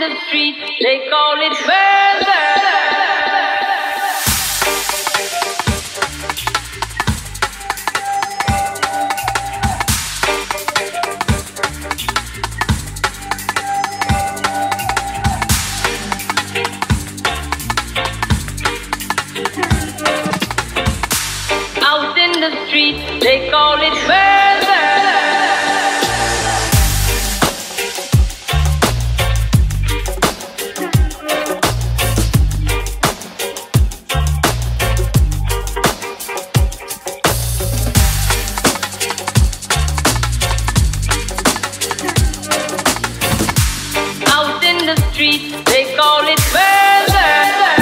the street, they call it murder. Out in the street, they call it murder. Out in the street, they call it murder.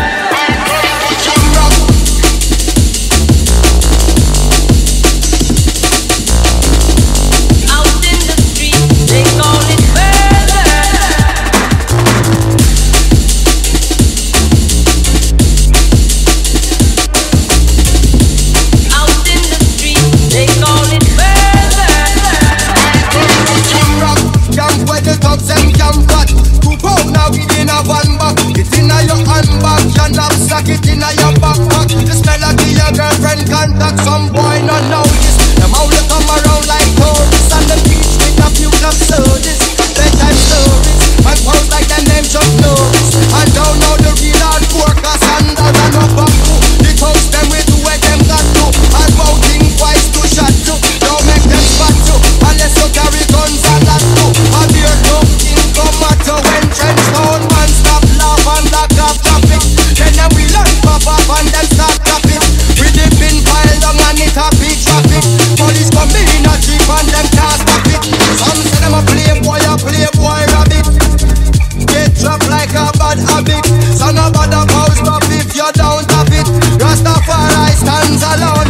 Out in the street, they call it murder. Out in the street, they call it murder. Young where the dogs and young cat. Two pound now in a one back. It in a your handbag, your knapsack, it in a your backpack. The smell of your girlfriend contact. Some boy not know this. Them how they come around like tourists on the beach with a few club sodas, bedtime stories. And pose like them name Chuck Norris. I don't know the real hardcore cause handles and no back to. The toast them we do what them got to. And voting twice to shot to. Don't make them spot you unless you carry guns and that too. A beer cup in come at you when trench down. Man stop laugh and lock up traffic. Then we learn pop up and them start tapping. We dip in pile down and it a big traffic. Police come in a jeep and them can't stop it. Some say them a playboy rabbit. Get dropped like a bad habit. So no bother post up if you don't have it. Rastafari stands alone.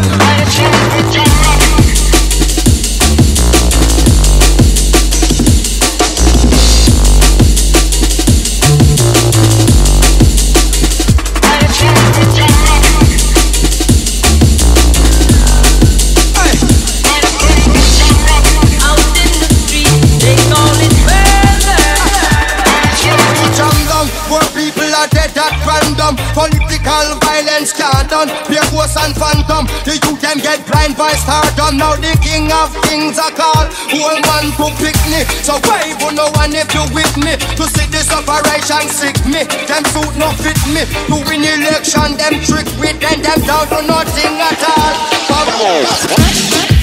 Out in the street, they call it murder. Jam down, poor people are dead at random. Political violence can't done. Pure ghosts and phantom. The youth them get blind by stardom. Now the king of kings are called. Whole man to pick me. So wave on no one if you with me. To see this operation sick me. Them suit no fit me. To win election them trick with them down to nothing at all. Come on.